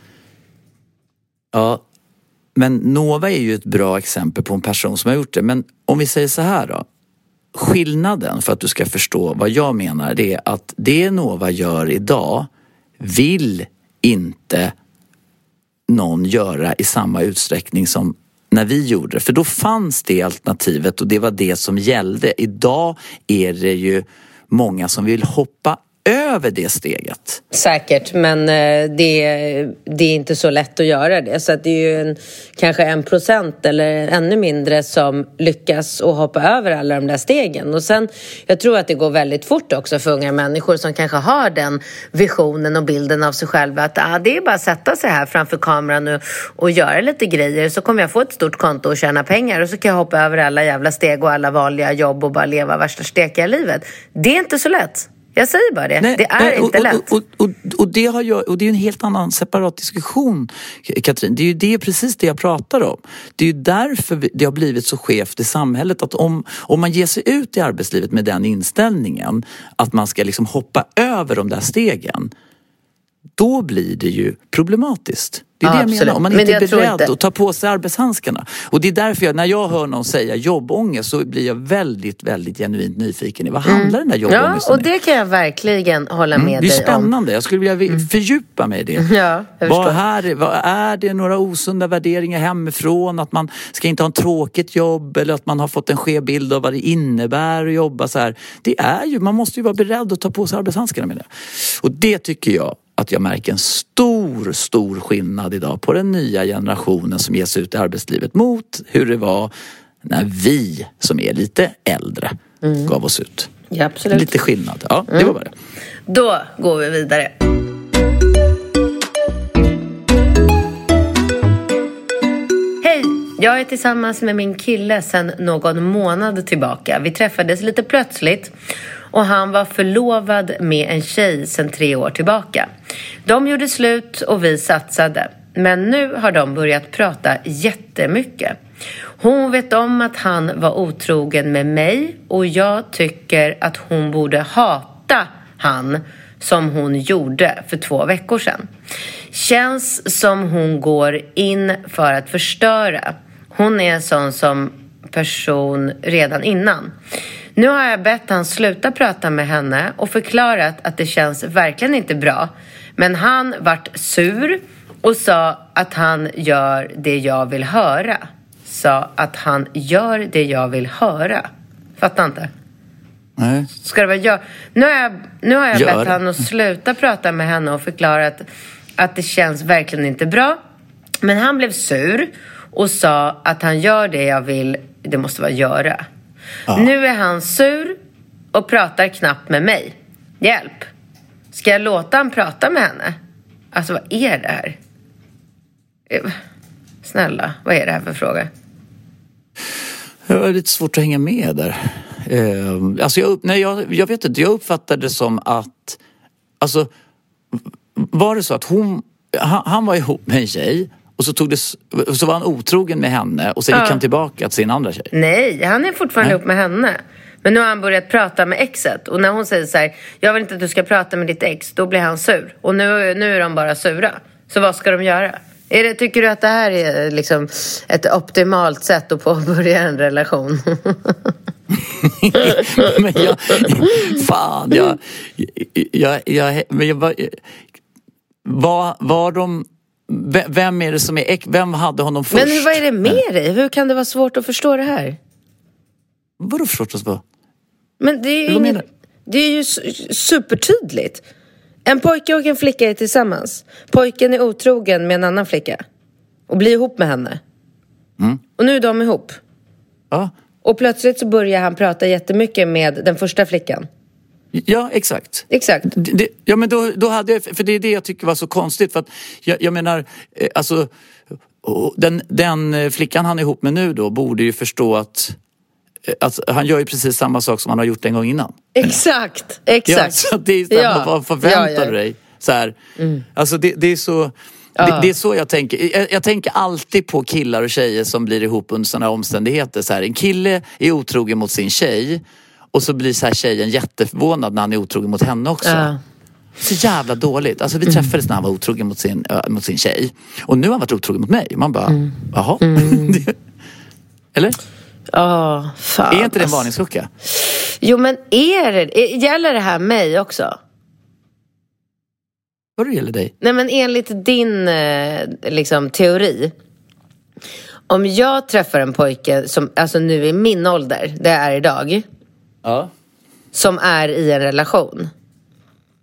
Ja, men Nova är ju ett bra exempel på en person som har gjort det. Men om vi säger så här då. Skillnaden, för att du ska förstå vad jag menar, det är att det Nova gör idag vill inte någon göra i samma utsträckning som när vi gjorde det. För då fanns det alternativet och det var det som gällde. Idag är det ju många som vill hoppa över det steget. Säkert, men det är inte så lätt att göra det. Så att det är ju kanske 1% eller ännu mindre som lyckas att hoppa över alla de där stegen. Och sen, jag tror att det går väldigt fort också för unga människor som kanske har den visionen och bilden av sig själva. Att det är bara att sätta sig här framför kameran och göra lite grejer. Så kommer jag få ett stort konto och tjäna pengar. Och så kan jag hoppa över alla jävla steg och alla vanliga jobb och bara leva värsta stekiga livet. Det är inte så lätt. Jag säger bara det. Nej, det är inte lätt. Och det är ju en helt annan separat diskussion, Katrin. Det är ju precis det jag pratar om. Det är ju därför det har blivit så skevt i samhället. Att om man ger sig ut i arbetslivet med den inställningen att man ska liksom hoppa över de där stegen, då blir det ju problematiskt. Det är det jag menar. Om man inte är beredd att ta på sig arbetshandskarna. Och det är därför när jag hör någon säga jobbångest så blir jag väldigt, väldigt genuint nyfiken i vad handlar den där jobbångesten om. Ja, och det kan jag verkligen hålla med dig om. Det är spännande. Jag skulle vilja fördjupa mig i det. Ja, vad är det några osunda värderingar hemifrån? Att man ska inte ha en tråkigt jobb eller att man har fått en skev bild av vad det innebär att jobba så här. Det är ju, man måste ju vara beredd att ta på sig arbetshandskarna med det. Och det tycker jag att jag märker en stor skillnad idag på den nya generationen som ger sig ut i arbetslivet mot hur det var när vi som är lite äldre gav oss ut. Ja, absolut. Lite skillnad. Ja, det var bara det. Då går vi vidare. Hej, jag är tillsammans med min kille sedan någon månad tillbaka. Vi träffades lite plötsligt. Och han var förlovad med en tjej sedan 3 år tillbaka. De gjorde slut och vi satsade. Men nu har de börjat prata jättemycket. Hon vet om att han var otrogen med mig. Och jag tycker att hon borde hata han som hon gjorde för 2 veckor sedan. Känns som hon går in för att förstöra. Hon är en sån som person redan innan. Nu har jag bett han sluta prata med henne och förklarat att det känns verkligen inte bra. Men han vart sur och sa att han gör det jag vill höra. Fattar inte. Nej. Ska det vara jag? Nu har jag bett han att sluta prata med henne och förklarat att det känns verkligen inte bra. Men han blev sur och sa att han gör det jag vill. Det måste vara göra. Ja. Nu är han sur och pratar knappt med mig. Hjälp. Ska jag låta han prata med henne? Alltså vad är det här? Snälla, vad är det här för fråga? Det var lite svårt att hänga med där. Alltså jag vet inte, jag uppfattade det som att alltså var det så att han var ihop med en tjej och så var han otrogen med henne och sen gick han tillbaka till sin andra tjej. Nej, han är fortfarande ihop med henne. Men nu har han börjat prata med exet. Och när hon säger så här, jag vill inte att du ska prata med ditt ex, då blir han sur. Och nu är de bara sura. Så vad ska de göra? Tycker du att det här är liksom ett optimalt sätt att påbörja en relation? Men var de... Vem är det som är... Vem hade honom först? Men vad är det med dig? Hur kan det vara svårt att förstå det här? Vadå förstått oss på? Men det är ju supertydligt. En pojke och en flicka är tillsammans. Pojken är otrogen med en annan flicka. Och blir ihop med henne. Och nu är de ihop. Ja. Och plötsligt så börjar han prata jättemycket med den första flickan. Ja, exakt. Ja, men då hade jag... För det är det jag tycker var så konstigt. För att jag menar... Alltså... Den flickan han är ihop med nu då borde ju förstå att han gör ju precis samma sak som han har gjort en gång innan. Exakt. Ja, så det är så vad förväntar du dig? Så här, alltså det är så... Det är så jag tänker. Jag tänker alltid på killar och tjejer som blir ihop under sådana omständigheter. Så här, en kille är otrogen mot sin tjej och så blir så här tjejen jätteförvånad när han är otrogen mot henne också. Så jävla dåligt. Alltså vi träffades när han var otrogen mot sin tjej. Och nu har han varit otrogen mot mig. Man bara, jaha. Eller? Fan. Är inte det en varningsklocka? Jo, men gäller det här mig också? Vad gäller dig? Nej, men enligt din liksom, teori. Om jag träffar en pojke som alltså nu är min ålder, det är idag. Ja. Som är i en relation.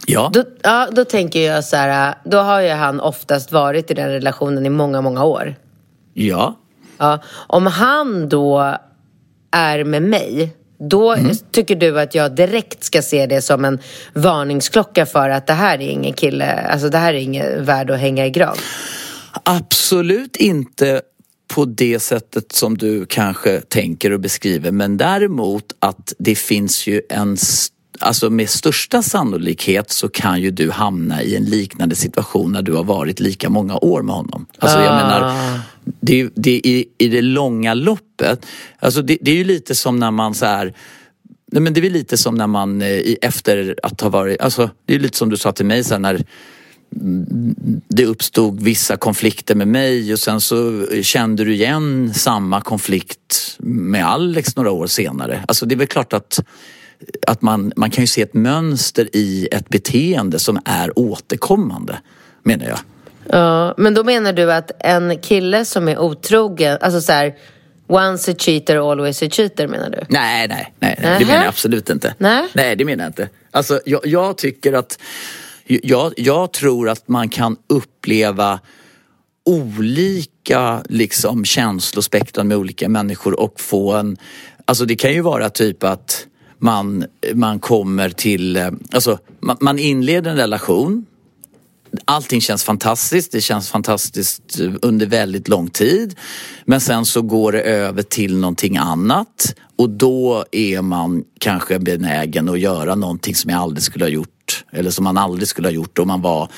Ja. Då tänker jag så här, då har ju han oftast varit i den relationen i många, många år. Ja. Ja, om han då är med mig, då tycker du att jag direkt ska se det som en varningsklocka för att det här är ingen kille, alltså det här är ingen värd att hänga i grav? Absolut inte på det sättet som du kanske tänker och beskriver, men däremot att det finns ju alltså med största sannolikhet så kan ju du hamna i en liknande situation när du har varit lika många år med honom. Alltså jag menar, det i det långa loppet, alltså det är ju lite som när man så här, nej men det är lite som när man efter att ha varit, alltså det är lite som du sa till mig så här, när det uppstod vissa konflikter med mig och sen så kände du igen samma konflikt med Alex några år senare. Alltså det är väl klart att man kan ju se ett mönster i ett beteende som är återkommande, menar jag. Ja, men då menar du att en kille som är otrogen, alltså så här, once a cheater, always a cheater, menar du? Nej, det menar jag absolut inte. Nej, det menar jag inte. Alltså jag tycker att jag tror att man kan uppleva olika liksom känslospektrum med olika människor och få en, alltså det kan ju vara typ att man kommer till, alltså man inleder en relation, allting känns fantastiskt, det känns fantastiskt under väldigt lång tid, men sen så går det över till någonting annat och då är man kanske benägen att göra någonting som jag aldrig skulle ha gjort, eller som man aldrig skulle ha gjort om man var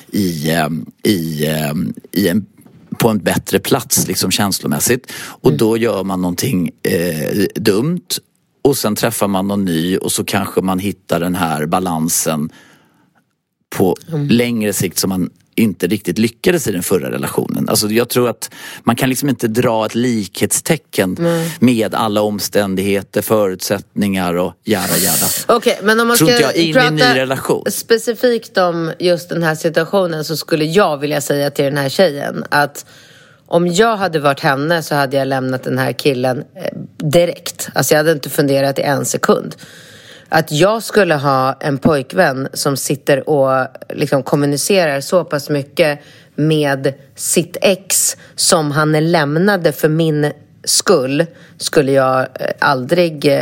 på en bättre plats liksom känslomässigt, och då gör man någonting dumt. Och sen träffar man någon ny och så kanske man hittar den här balansen på längre sikt som man inte riktigt lyckades i den förra relationen. Alltså jag tror att man kan liksom inte dra ett likhetstecken med alla omständigheter, förutsättningar och jära. Okej, men om man ska in i en ny relation specifikt om just den här situationen, så skulle jag vilja säga till den här tjejen att om jag hade varit henne så hade jag lämnat den här killen direkt. Alltså jag hade inte funderat i en sekund. Att jag skulle ha en pojkvän som sitter och liksom kommunicerar så pass mycket med sitt ex som han lämnade för min skull, skulle jag aldrig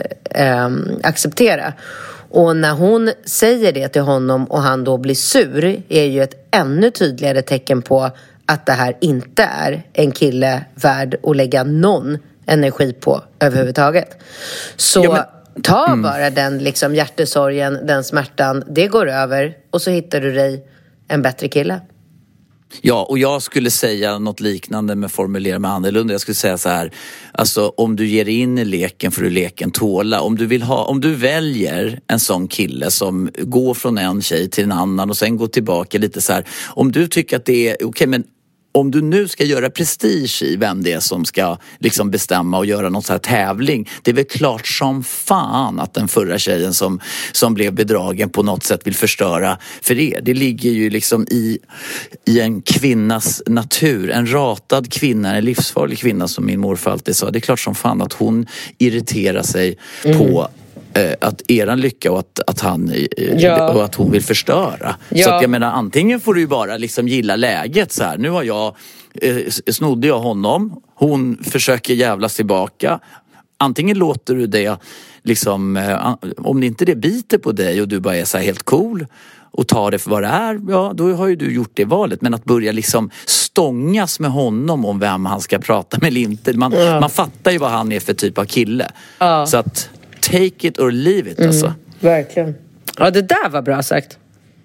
acceptera. Och när hon säger det till honom och han då blir sur, är ju ett ännu tydligare tecken på att det här inte är en kille värd att lägga någon energi på överhuvudtaget. Så ta bara den liksom hjärtesorgen, den smärtan, det går över och så hittar du dig en bättre kille. Ja, och jag skulle säga något liknande med formulera med annorlunda. Jag skulle säga så här, alltså om du ger in i leken får du leken tåla. Om du väljer en sån kille som går från en tjej till en annan och sen går tillbaka lite så här, om du tycker att det är okej, men om du nu ska göra prestige i vem det är som ska liksom bestämma och göra någon så här tävling, det är väl klart som fan att den förra tjejen som blev bedragen på något sätt vill förstöra för er. Det ligger ju liksom i en kvinnas natur. En ratad kvinna, en livsfarlig kvinna som min morfar alltid sa. Det är klart som fan att hon irriterar sig på att eran lycka och att han och att hon vill förstöra. Så att jag menar, antingen får du ju bara liksom gilla läget så här. Nu har snodde jag honom, hon försöker jävlas tillbaka. Antingen låter du det liksom, om det inte det biter på dig och du bara är så här helt cool och tar det för vad det är, ja då har ju du gjort det valet. Men att börja liksom stångas med honom om vem han ska prata med eller inte. Man fattar ju vad han är för typ av kille. Så att take it or leave it, alltså. Verkligen. Ja, det där var bra sagt.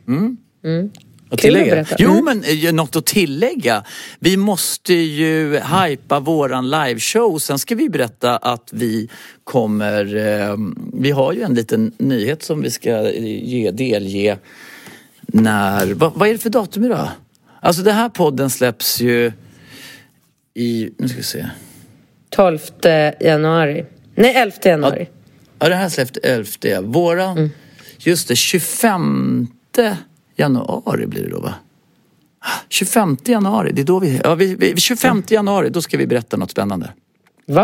Och tillägga. Jo, men något att tillägga. Vi måste ju hypa våran liveshow. Sen ska vi berätta att vi kommer... vi har ju en liten nyhet som vi ska delge när... Vad är det för datum idag? Alltså, den här podden släpps ju i... Nu ska vi se. 12 januari. Nej, 11 januari. Ja, det här släpps 11. Våran... Just det, 25 januari blir det då, va? 25 januari, det är då vi... Ja, 25 januari, då ska vi berätta något spännande. Va?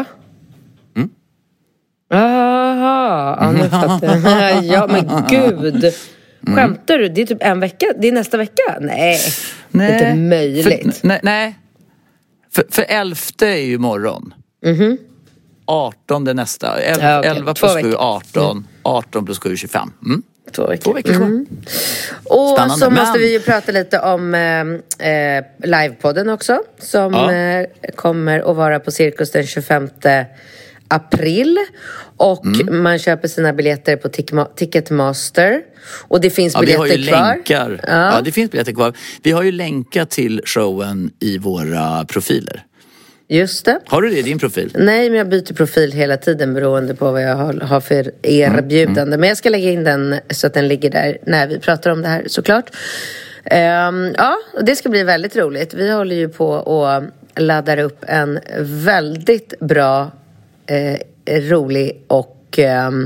Aha, ja, nu fattar jag. Ja, men gud. Skämtar du? Det är typ en vecka. Det är nästa vecka. Nej. Det är inte möjligt. Nej. För 11 är ju imorgon. 18 det nästa. 11 plus 7, 18. 18 plus 7, 25. 2 veckor. 2 veckor kvar. Och Spännande. så måste vi ju prata lite om livepodden också. Som kommer att vara på Cirkus den 25 april. Och man köper sina biljetter på Ticketmaster. Och det finns biljetter kvar. Vi har ju länkar. Ja, det finns biljetter kvar. Vi har ju länkat till showen i våra profiler. Just det. Har du det i din profil? Nej, men jag byter profil hela tiden beroende på vad jag har för erbjudande. Men jag ska lägga in den så att den ligger där när vi pratar om det här, såklart. Ja, det ska bli väldigt roligt. Vi håller ju på och laddar upp en väldigt bra, rolig och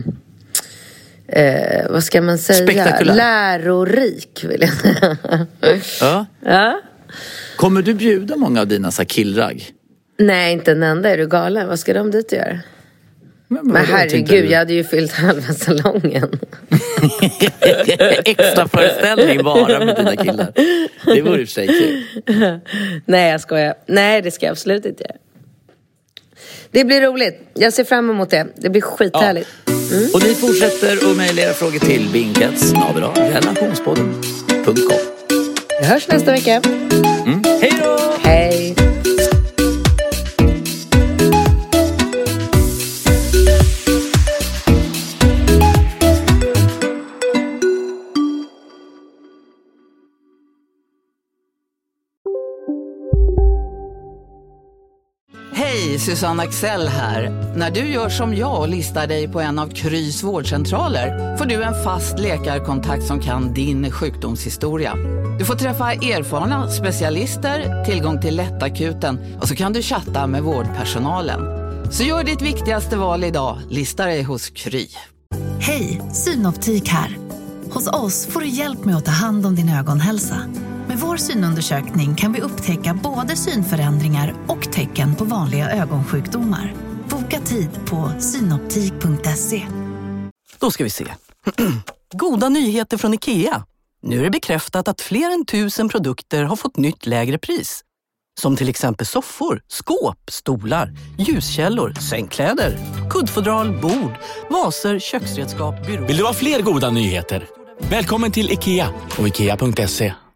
vad ska man säga? Spektakulär. Lärorik, vill jag säga. Ja. Kommer du bjuda många av dina så killragg? Nej, inte en enda. Är du galen? Vad ska de dit göra? Men herregud, jag hade ju fyllt halva salongen. Extra föreställning bara med dina killar. Det vore i och för sig kul. Nej, jag skojar. Nej, det ska jag absolut inte göra. Det blir roligt. Jag ser fram emot det. Det blir skithärligt. Och ni fortsätter att mejla era frågor till binkets@relationspodden.com. Vi hörs nästa vecka. Hej då! Hej! Hej, Susanne Axel här. När du gör som jag och listar dig på en av Krys vårdcentraler får du en fast läkarkontakt som kan din sjukdomshistoria. Du får träffa erfarna specialister, tillgång till lättakuten och så kan du chatta med vårdpersonalen. Så gör ditt viktigaste val idag, lista dig hos Kry. Hej, Synoptik här. Hos oss får du hjälp med att ta hand om din ögonhälsa. Med vår synundersökning kan vi upptäcka både synförändringar och tecken på vanliga ögonsjukdomar. Boka tid på synoptik.se. Då ska vi se. Goda nyheter från IKEA. Nu är det bekräftat att fler än 1000 produkter har fått nytt lägre pris. Som till exempel soffor, skåp, stolar, ljuskällor, sängkläder, kuddfodral, bord, vaser, köksredskap, byråer. Vill du ha fler goda nyheter? Välkommen till IKEA och IKEA.se.